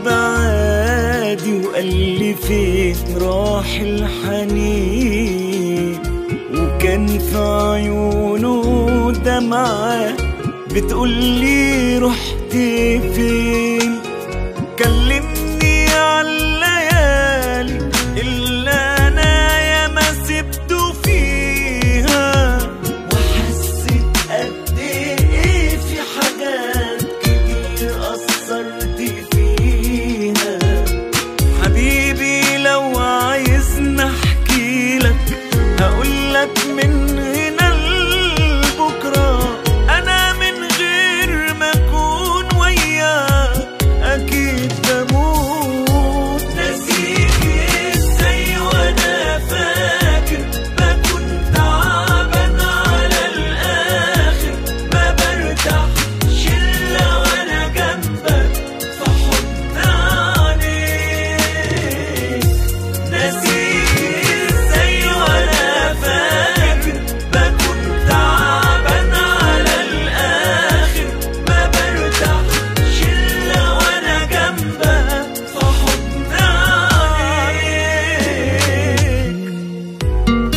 بعادي وقال لي فين راح الحنين، وكان في عيونه دمعة بتقول لي رحت فين. كلمني عالليالي اللي انا ياما سبته فيها، وحسيت قد ايه في حاجات كتير قصرت فيها. حبيبي لو عايزني احكي لك هقول لك من هنا لبكره، انا من غير ما اكون وياك اكيد بموت. نسيك ازاي وانا فاكر بكون تعبان على الاخر، ما برتاحش الا وانا جنبك في حضن عينيك. نسيك ازاي وانا فاكر بكون تعبان على الاخر، ما برتاحش الا وانا جنبك في حضن عينيك.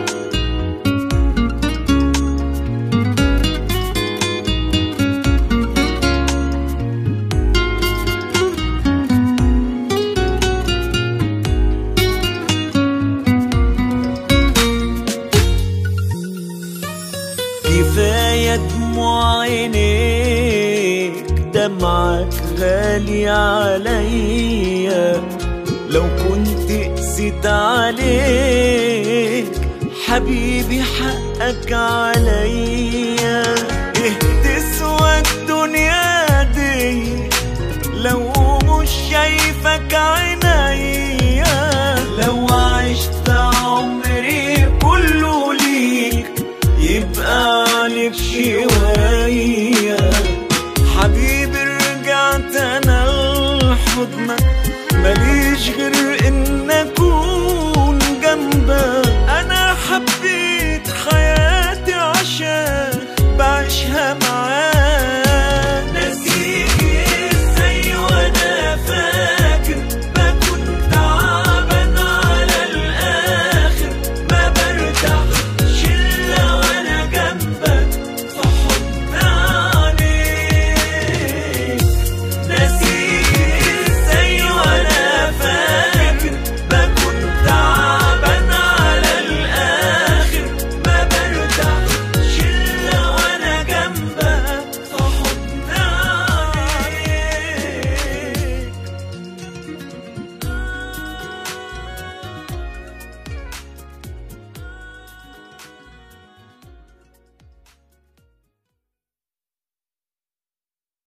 كفاية دموع عينيك، دمعك غالي عليا، لو كنت قسيت عليك حبيبي حقك عليا. ايه تسوى الدنيا دي لو مش شايفك عينيا، لو عشت عمري كله ليك يبقى عليك شي